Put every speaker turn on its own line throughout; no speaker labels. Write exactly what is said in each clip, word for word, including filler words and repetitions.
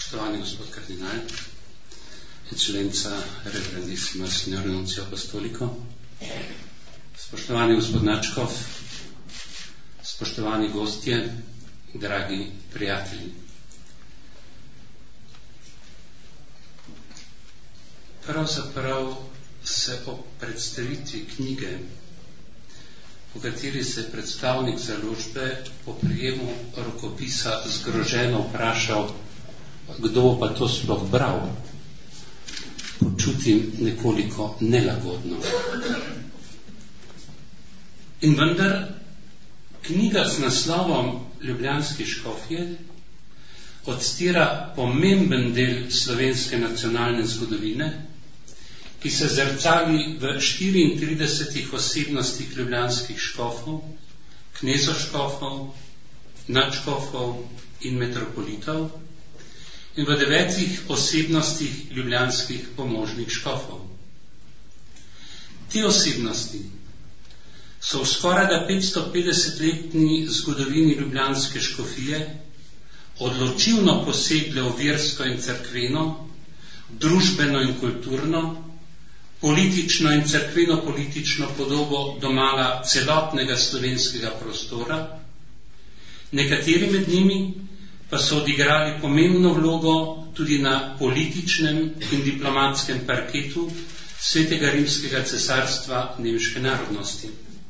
Spoštovani gospod kardinal, excelenca reverendissima signor nuncio apostolico, spoštovani gospod Načkov, spoštovani gostje, dragi prijatelji. Pravzaprav se ob predstavitvi knjige, v kateri se predstavnik založbe po prijemu rokopisa zgroženo vprašal, kdo pa to sploh bral, počutim nekoliko nelagodno. In vendar knjiga z naslovom Ljubljanski škofje odstira pomemben del slovenske nacionalne zgodovine, ki se zrcali v štiriintridesetih osebnostih ljubljanskih škofov, knezoškofov, nadškofov in metropolitov in v devetih osebnostih ljubljanskih pomožnih škofov. Te osebnosti so v skorajda petsto petdesetletni zgodovini ljubljanske škofije odločilno posegle v versko in cerkveno, družbeno in kulturno, politično in cerkveno-politično podobo domala celotnega slovenskega prostora, nekateri med njimi pa so odigrali pomembno vlogo tudi na političnem in diplomatskem parketu Svetega rimskega cesarstva nemške narodnosti.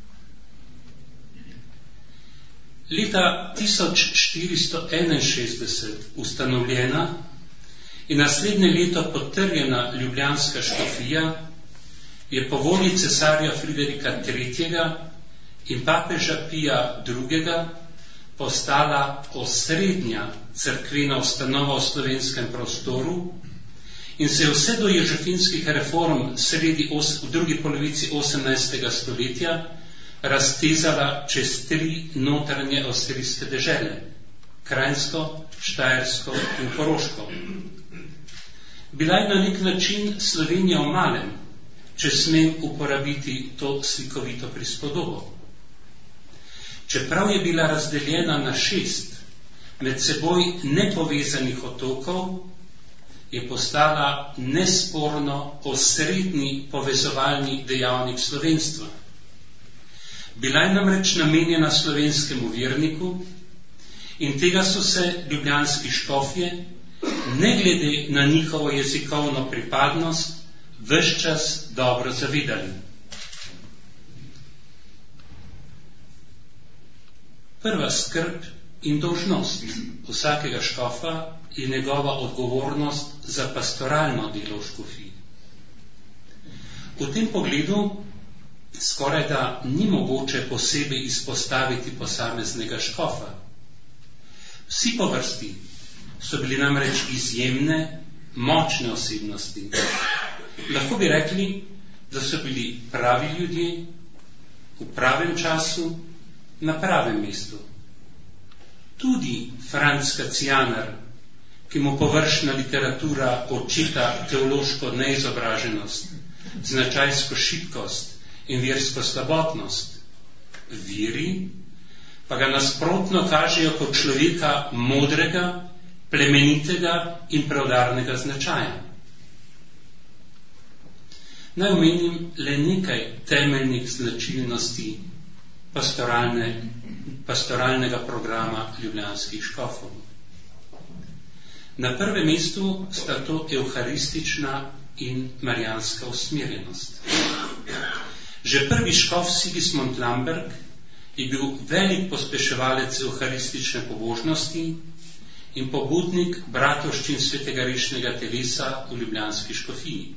Leta tisoč štiristo enainšestdeset ustanovljena in naslednje leto potrjena ljubljanska škofija je po volji cesarja Friderika tretjega in papeža Pija drugega postala osrednja cerkvena ustanova v slovenskem prostoru in se je vse do ježefinskih reform sredi os, v drugi polovici osemnajstega stoletja raztezala čez tri notranje avstrijske dežele, Kranjsko, Štajersko in Koroško. Bila je na nek način Slovenija v malem, če smem uporabiti to slikovito prispodobo. Čeprav je bila razdeljena na šest med seboj nepovezanih otokov, je postala nesporno osrednji povezovalni dejavnik slovenstva. Bila je namreč namenjena slovenskemu verniku in tega so se ljubljanski škofje, ne glede na njihovo jezikovno pripadnost, ves čas dobro zavedali. Prva skrb in dolžnost vsakega škofa je njegova odgovornost za pastoralno delo v škofiji. V tem pogledu skoraj da ni mogoče posebej izpostaviti posameznega škofa. Vsi po vrsti so bili namreč izjemne, močne osebnosti. Lahko bi rekli, da so bili pravi ljudje v pravem času na pravem mestu. Tudi Franc Kacijanar, ki mu površna literatura očita teološko neizobraženost, značajsko šibkost in versko slabotnost, viri pa ga nasprotno kažejo kot človeka modrega, plemenitega in preudarnega značaja. Naj omenim le nekaj temeljnih značilnosti pastoralne, pastoralnega programa ljubljanskih škofov. Na prvem mestu sta to evharistična in marijanska usmerjenost. Že prvi škof Sigismund Lamberg je bil velik pospeševalec evharistične pobožnosti in pobudnik bratovščin svetega rišnega telesa v ljubljanski škofiji.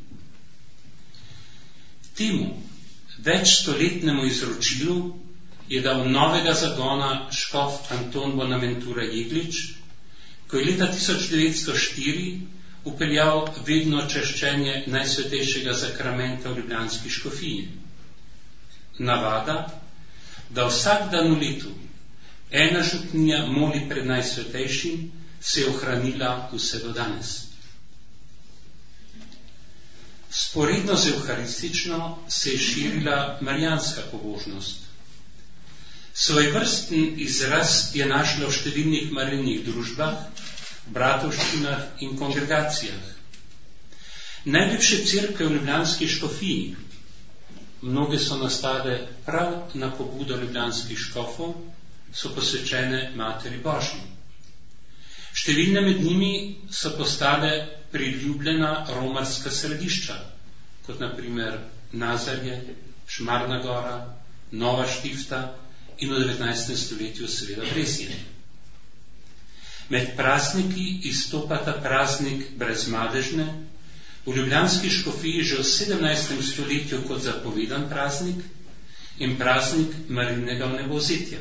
Temu večstoletnemu izročilu je dal novega zagona škof Anton Bonaventura Jeglič, ko je leta tisoč devetsto štiri upeljal vedno češčenje najsvetejšega zakramenta v ljubljanski škofiji. Navada, da vsak dan v letu ena župnija moli pred najsvetejšim, se je ohranila vse do danes. Sporedno z evharistično se je širila marijanska pobožnost. Svojvrsten izraz je našla v številnih marijinih družbah, bratovščinah in kongregacijah. Najlepše cerkve v ljubljanski škofiji, mnoge so nastale prav na pobudo ljubljanskih škofov, so posvečene Materi Božji. Številne med njimi so postale priljubljena romarska središča, kot na primer Nazarje, Šmarna gora, Nova Štifta in v devetnajstem stoletju seveda Brezje. Med prazniki izstopata praznik Brezmadežne, v ljubljanski škofiji že v sedemnajstem stoletju kot zapovedan praznik, in praznik Marijinega vnebovzetja.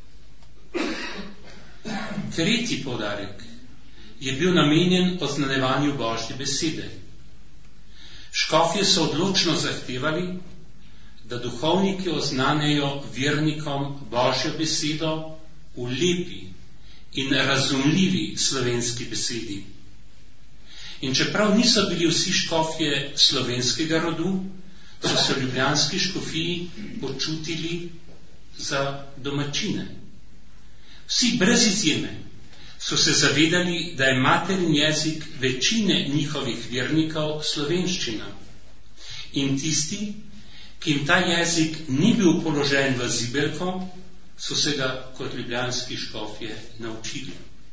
Tretji poudarek je bil namenjen oznanjevanju Božje besede. Škofje so odločno zahtevali, da duhovniki oznanjajo vernikom Božjo besedo v lepi in razumljivi slovenski besedi. In čeprav niso bili vsi škofje slovenskega rodu, so se v ljubljanski škofiji počutili za domačine. Vsi brez izjeme so se zavedali, da je materin jezik večine njihovih vernikov slovenščina. In tisti, ki jim ta jezik ni bil položen v zibelko, so se ga kot ljubljanski škofje naučili.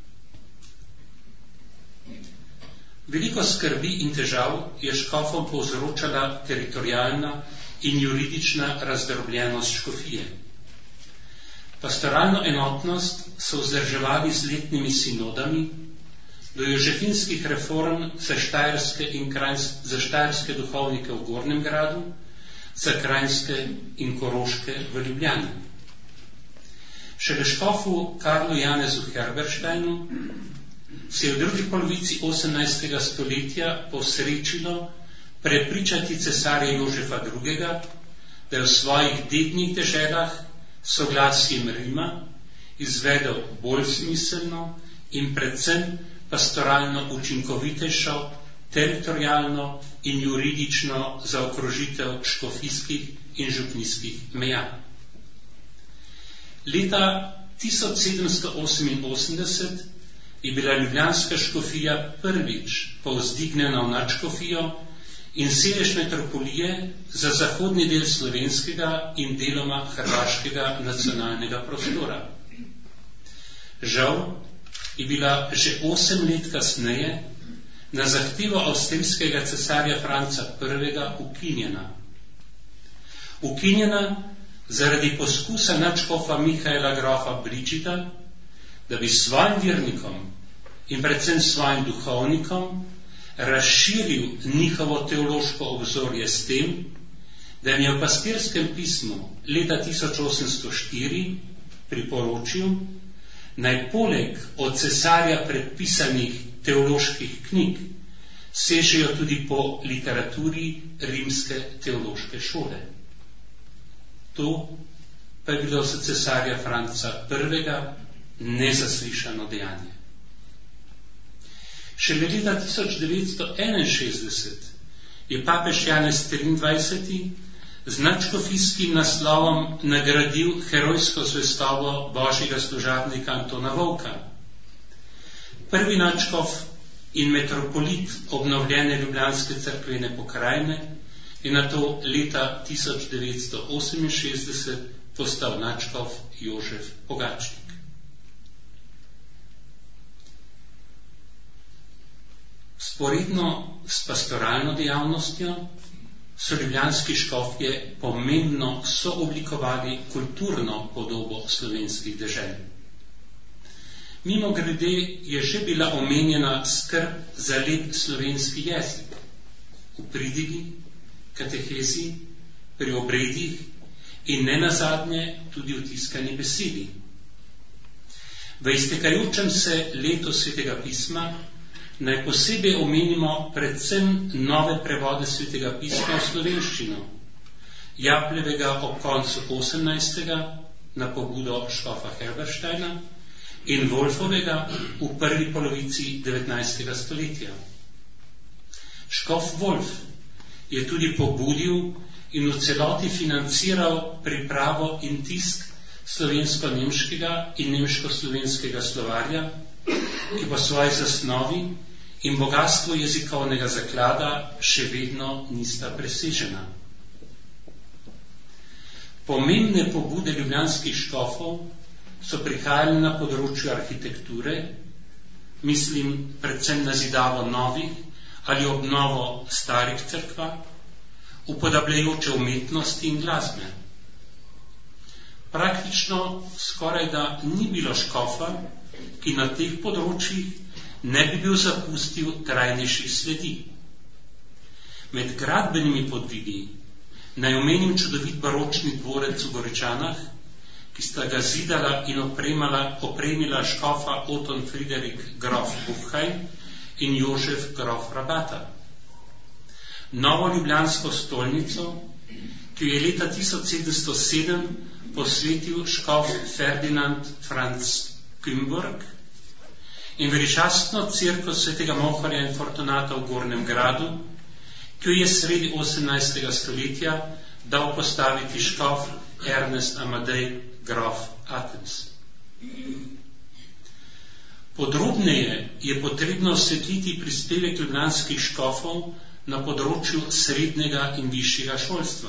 Veliko skrbi in težav je škofom povzročala teritorialna in juridična razdrobljenost škofije. Pastoralno enotnost so vzdrževali z letnimi sinodami, do jožefinskih reform za štajerske, in krajnske, za štajerske duhovnike v Gornjem gradu, za krajinske in koroške v Ljubljani. Šele škofu Karlu Janezu Herbersteinu se je v drugi polovici osemnajstega stoletja posrečilo prepričati cesarja Jožefa drugega., da je v svojih dednih deželah soglasjem Rima izvedel bolj smiselno in predvsem pastoralno učinkovitejšo, teritorialno in juridično zaokrožitev škofijskih in župnijskih meja. Leta tisoč sedemsto oseminosemdeset je bila ljubljanska škofija prvič povzdignjena v nadškofijo in sedež metropolije za zahodni del slovenskega in deloma hrvaškega nacionalnega prostora. Žal je bila že osem let kasneje na zahtevo avstrijskega cesarja Franca prvega ukinjena. Ukinjena zaradi poskusa nadškofa Mihaela grofa Bričita, da bi svojim vernikom in predvsem svojim duhovnikom razširil njihovo teološko obzorje s tem, da jim je v pastirskem pismu leta tisoč osemsto štiri priporočil, naj poleg od cesarja predpisanih teoloških knjig sežejo tudi po literaturi rimske teološke šole. To pa je bilo za cesarja Franca prvega nezaslišano dejanje. Šele leta tisoč devetsto enainšestdeset je papež Janez triindvajseti z nadškofijskim naslovom nagradil herojsko zvestobo božjega služabnika Antona Vovka. Prvi nadškof in metropolit obnovljene ljubljanske cerkvene pokrajine je nato leta tisoč devetsto oseminšestdeset postal nadškof Jožef Pogačnik. Sporedno s pastoralno dejavnostjo so ljubljanski škofje pomembno sooblikovali kulturno podobo slovenskih dežel. Mimogrede je že bila omenjena skrb za lep slovenski jezik v pridigi, katehezi, pri obredih in nenazadnje tudi v tiskani besedi. V iztekajočem se letu Svetega pisma naj posebej omenimo predvsem nove prevode Svetega pisma v slovenščino, Japljevega ob koncu osemnajstega na pobudo škofa Herbersteina in Wolfovega v prvi polovici devetnajstega stoletja. Škof Wolf je tudi pobudil in v celoti financiral pripravo in tisk slovensko-nemškega in nemško-slovenskega slovarja ki po svoji zasnovi in bogatstvo jezikovnega zaklada še vedno nista presežena. Pomembne pobude ljubljanskih škofov so prihajale na področju arhitekture, mislim predvsem na zidavo novih ali obnovo starih cerkva, upodabljajoče umetnosti in glasbe. Praktično skoraj da ni bilo škofa, ki na teh področjih ne bi bil zapustil trajnejših sledi. Med gradbenimi podvigi naj omenim čudovit baročni dvorec v Goričanah, ki sta ga zidala in opremala, opremila škofa Oton Friderik grof Buchheim in Jožef grof Rabata. Novo ljubljansko stolnico, ki jo je leta tisoč sedemsto sedem posvetil škof Ferdinand Franz Kümburg, in veličastno cerkev svetega Moharja in Fortunata v Gornjem gradu, ki jo je sredi osemnajstega stoletja dal postaviti škof Ernest Amadej grof Atens. Podrobneje je potrebno osvetliti prispevek ljubljanskih škofov na področju srednjega in višjega šolstva.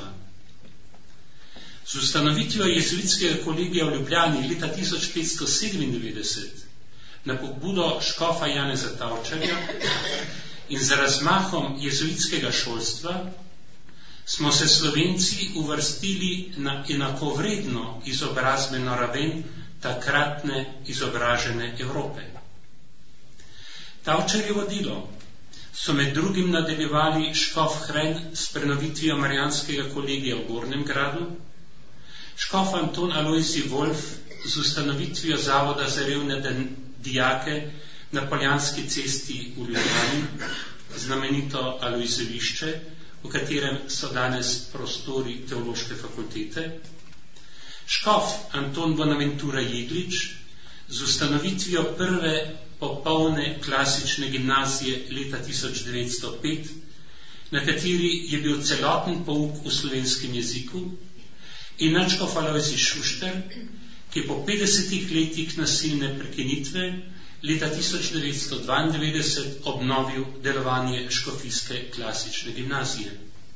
Z ustanovitvijo jezuitskega kolegija v Ljubljani leta tisoč petsto sedemindevetdeset na pobudo škofa Janeza Tavčarja in z razmahom jezuitskega šolstva smo se Slovenci uvrstili na enakovredno izobrazbeno raven takratne izobražene Evrope. Tavčarjevo delo so med drugim nadaljevali škof Hren s prenovitvijo Marijanskega kolegija v Gornjem gradu, škof Anton Alojzij Wolf z ustanovitvijo Zavoda za revne dijake na Poljanski cesti v Ljubljani, znamenito Alojzevišče, v katerem so danes prostori teološke fakultete, škof Anton Bonaventura Jeglič z ustanovitvijo prve popolne klasične gimnazije leta tisoč devetsto pet, na kateri je bil celoten pouk v slovenskem jeziku, in nadškof Alojzij Šušter, ki po petdesetih letih nasilne prekinitve leta tisoč devetsto dvaindevetdeset obnovil delovanje škofijske klasične gimnazije.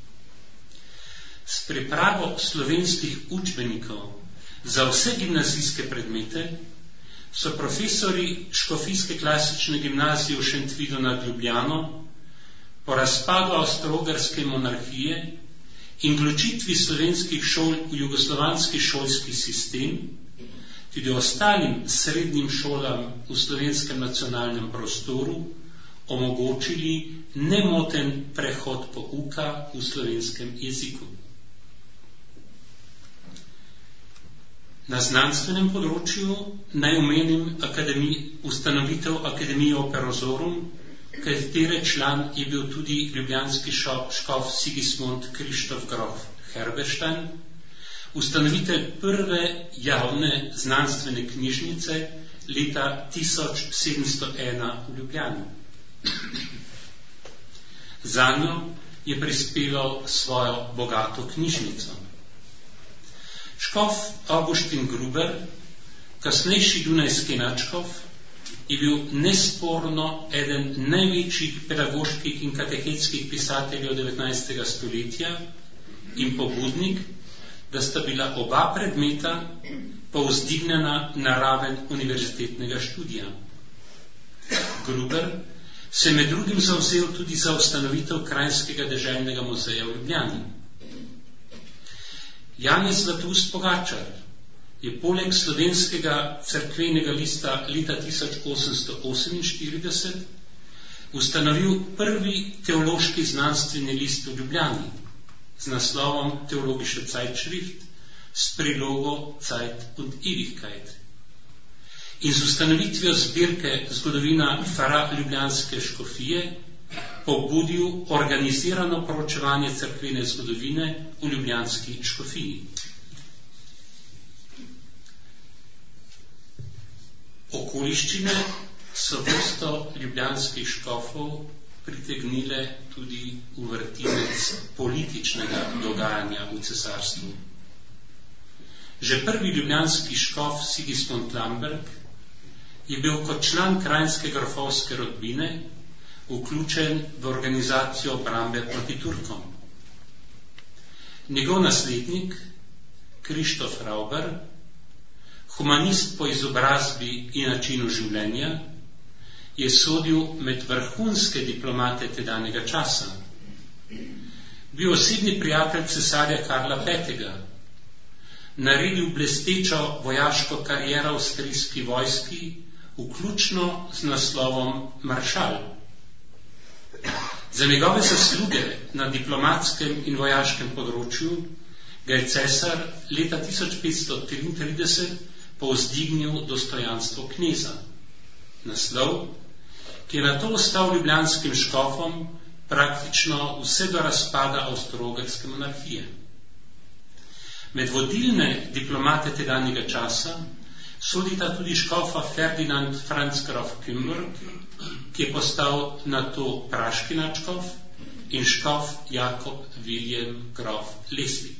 S pripravo slovenskih učbenikov za vse gimnazijske predmete so profesori škofijske klasične gimnazije v Šentvidu nad Ljubljano po razpadu avstro-ogrske monarhije in vključitvi slovenskih šol v jugoslovanski šolski sistem, tudi ostalim srednjim šolam v slovenskem nacionalnem prostoru omogočili nemoten prehod pouka v slovenskem jeziku. Na znanstvenem področju naj omenim ustanovitev Akademije Operozorum, katere član je bil tudi ljubljanski škof Sigismund Krištof grof Herberstein, ustanovitelj prve javne znanstvene knjižnice leta tisoč sedemsto ena v Ljubljani. Zanjo je prispeval svojo bogato knjižnico. Škof Augustin Gruber, kasnejši dunajski nadškof, je bil nesporno eden največjih pedagoških in katehetskih pisateljev devetnajstega stoletja in pobudnik, da sta bila oba predmeta povzdignjena na raven univerzitetnega študija. Gruber se med drugim zavzel tudi za ustanovitev Kranjskega deželnega muzeja v Ljubljani. Janez Zlatust Pogačar je poleg slovenskega cerkvenega lista leta tisoč osemsto oseminštirideset ustanovil prvi teološki znanstveni list v Ljubljani z naslovom Theologische Zeitschrift s prilogo Zeit und Ewigkeit in z ustanovitvijo zbirke Zgodovina Fara ljubljanske škofije pobudil organizirano proučevanje cerkvene zgodovine v ljubljanski škofiji. Okoliščine so vrsto ljubljanskih škofov pritegnile tudi v vrtinec političnega dogajanja v cesarstvu. Že prvi ljubljanski škof Sigismund Lamberg je bil kot član kranjske grofovske rodbine vključen v organizacijo obrambe proti Turkom. Njegov naslednik, Krištof Rauber, humanist po izobrazbi in načinu življenja, je sodil med vrhunske diplomate tedanjega časa. Bil osebni prijatelj cesarja Karla petega, naredil blestečo vojaško kariero v avstrijski vojski, vključno z naslovom maršal. Za njegove zasluge na diplomatskem in vojaškem področju ga je cesar leta tisoč petsto triintrideset povzdignil dostojanstvo kneza. Naslov, ki je nato ostal ljubljanskim škofom praktično vse do razpada avstro-ogrske monarhije. Med vodilne diplomate tedanjega časa sodita tudi škofa Ferdinand Franz Grof Kümberg, ki je postal nato praški nadškof, in škof Jakob Wilhelm Grof Leslie.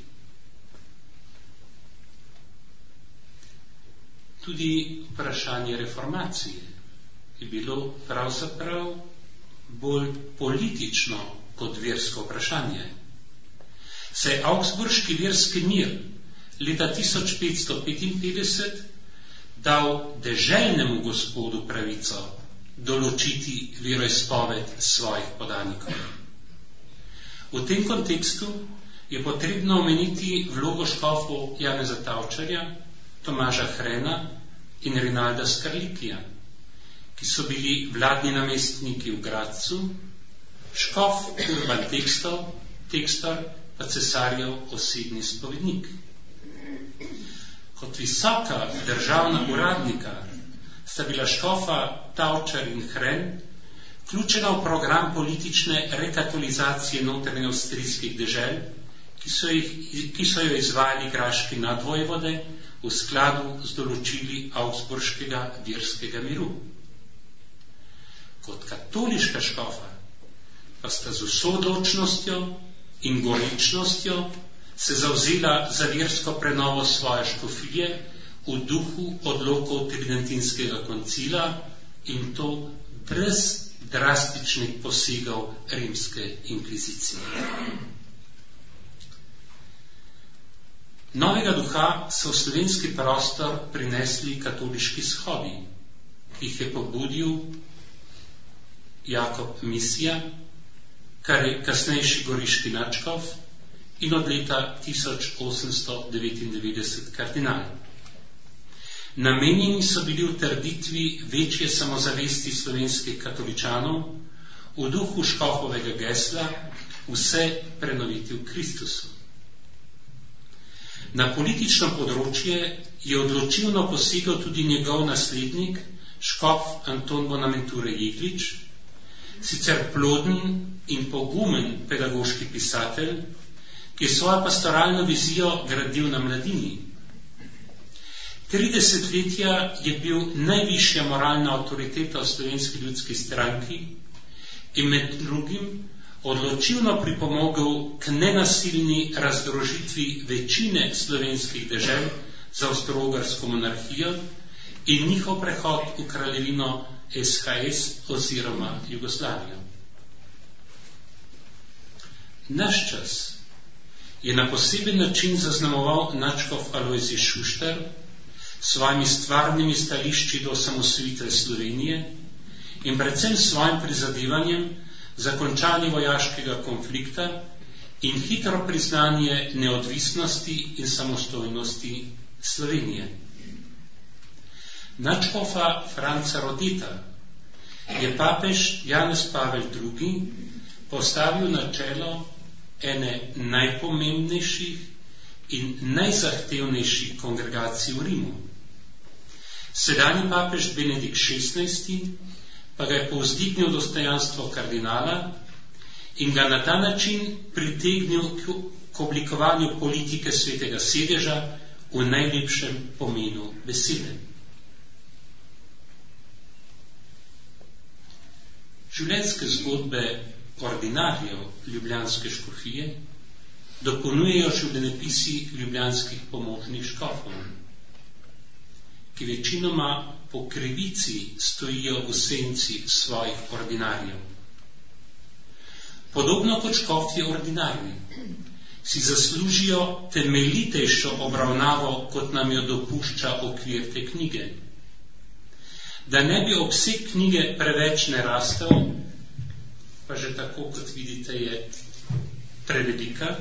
Tudi vprašanje reformacije je bilo pravzaprav bolj politično kot versko vprašanje. Se je Augsburški verski mir leta tisoč petsto petinpetdeset dal deželnemu gospodu pravico določiti veroizpoved svojih podanikov. V tem kontekstu je potrebno omeniti vlogo škofov Janeza Tavčarja, Tomaža Hrena in Rinalda Skarlikija, ki so bili vladni namestniki v Gradcu, škof Urban Tekstov, Tekstor pa cesarjev osebni spovednik. Kot visoka državna uradnika sta bila škofa Tavčar in Hren vključena v program politične rekatolizacije notranje avstrijskih dežel, ki so, jih, ki so jo izvajali graški nadvojvode v skladu z določili Augsburškega verskega miru. Kot katoliška škofa pa sta z vso odločnostjo in goričnostjo se zavzela za versko prenovo svoje škofije v duhu odlokov Tridentinskega koncila in to brez drastičnih posegov rimske inkvizicije. Novega duha so v slovenski prostor prinesli katoliški shodi, ki jih je pobudil Jakob Misija, kar je kasnejši goriški nadškof in od leta tisoč osemsto devetindevetdeset kardinal. Namenjeni so bili v trditvi večje samozavesti slovenskih katoličanov v duhu škofovega gesla vse prenoviti v Kristusu. Na politično področje je odločilno posegal tudi njegov naslednik, škof Anton Bonaventure Jeglič, sicer ploden in pogumen pedagoški pisatelj, ki je svojo pastoralno vizijo gradil na mladini. Tri desetletja je bil najvišja moralna avtoriteta v Slovenski ljudski stranki in med drugim odločilno pripomogel k nenasilni razdružitvi večine slovenskih dežel za avstro-ogrsko monarhijo in njihov prehod v kraljevino S H S oziroma Jugoslavijo. Naš čas je na poseben način zaznamoval nadškof Alojzij Šuštar s svojimi stvarnimi stališči do osamosvojitve Slovenije in predvsem s svojim prizadevanjem za končanje vojaškega konflikta in hitro priznanje neodvisnosti in samostojnosti Slovenije. Nadškofa Franca Rodeta je papež Janez Pavel drugi postavil na čelo ene najpomembnejših in najzahtevnejših kongregacij v Rimu. Sedanji papež Benedikt šestnajsti pa ga je povzdignil dostojanstvo kardinala in ga na ta način pritegnil k oblikovanju politike svetega sedeža v najlepšem pomenu besede. Življenjske zgodbe ordinarjev ljubljanske škofije dopolnjujejo življenjepisi ljubljanskih pomožnih škofov, ki večinoma po krivici stojijo v senci svojih ordinarjev. Podobno kot škofje ordinarji, si zaslužijo temeljitejšo obravnavo, kot nam jo dopušča okvir te knjige. Da ne bi obseg knjige preveč ne rastel, pa že tako, kot vidite, je prevelika,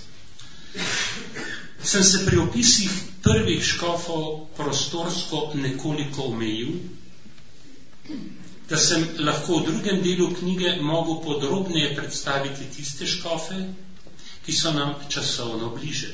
sem se pri opisih prvih škofov prostorsko nekoliko omejil, da sem lahko v drugem delu knjige mogel podrobneje predstaviti tiste škofe, ki so nam časovno bliže.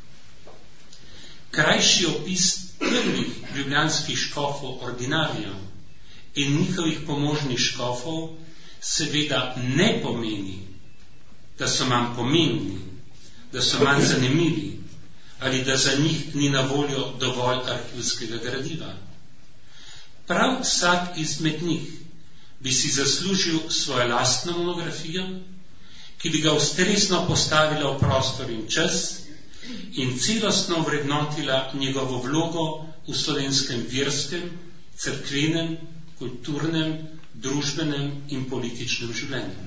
Krajši opis prvih ljubljanskih škofov ordinarijev in njihovih pomožnih škofov seveda ne pomeni, da so manj pomembni, da so manj zanimivi ali da za njih ni na voljo dovolj arhivskega gradiva. Prav vsak izmed njih bi si zaslužil svojo lastno monografijo, ki bi ga ustrezno postavila v prostor in čas in celostno vrednotila njegovo vlogo v slovenskem verskem, cerkvenem, kulturnem, družbenem in političnem življenju.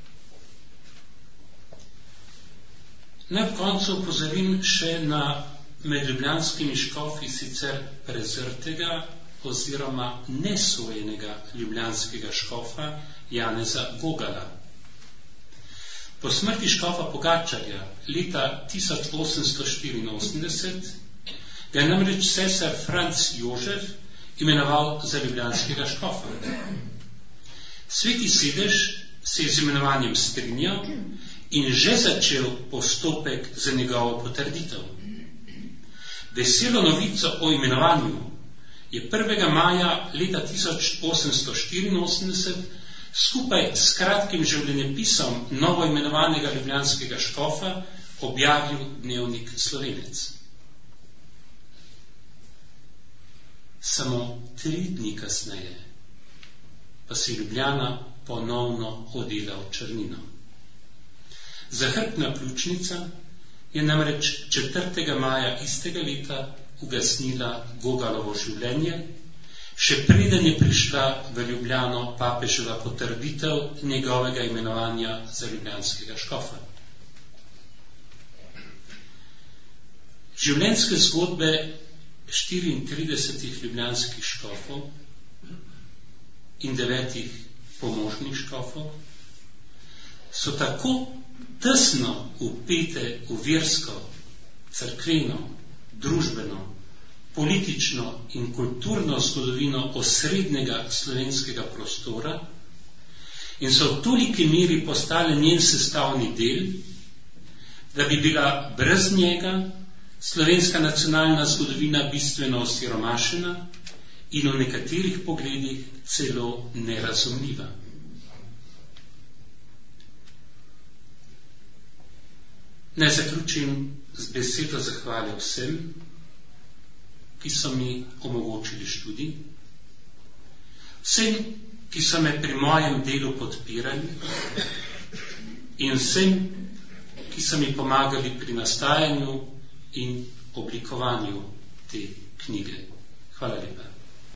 Naj v koncu opozorim še na med ljubljanskimi škofi sicer prezrtega oziroma nesojenega ljubljanskega škofa Janeza Gogala. Po smrti škofa Pogačarja leta tisoč osemsto štiriinosemdeset ga je namreč cesar Franc Jožef imenoval za ljubljanskega škofa. Sveti sedež se je z imenovanjem strinjal in že začel postopek za njegovo potrditev. Veselo novico o imenovanju je prvega maja leta tisoč osemsto štiriinosemdeset skupaj s kratkim življenjepisom novo imenovanega ljubljanskega škofa objavil dnevnik Slovenec. Samo tri dni kasneje pa se Ljubljana ponovno odela v črnino. Zahrbtna pljučnica je namreč četrtega maja istega leta ugasnila Gogalovo življenje, še preden je prišla v Ljubljano papeževa potrditev njegovega imenovanja za ljubljanskega škofa. Življenjske zgodbe štiriintridesetih ljubljanskih škofov in devetih pomožnih škofov so tako tesno vpete v versko, cerkveno, družbeno, politično in kulturno zgodovino osrednjega slovenskega prostora in so v toliki meri postale njen sestavni del, da bi bila brez njega slovenska nacionalna zgodovina bistveno osiromašena in v nekaterih pogledih celo nerazumljiva. Naj zaključim z besedo zahvale vsem, ki so mi omogočili študij, vsem, ki so me pri mojem delu podpirali in vsem, ki so mi pomagali pri nastajanju in oblikovanju te knjige. Hvala lepa.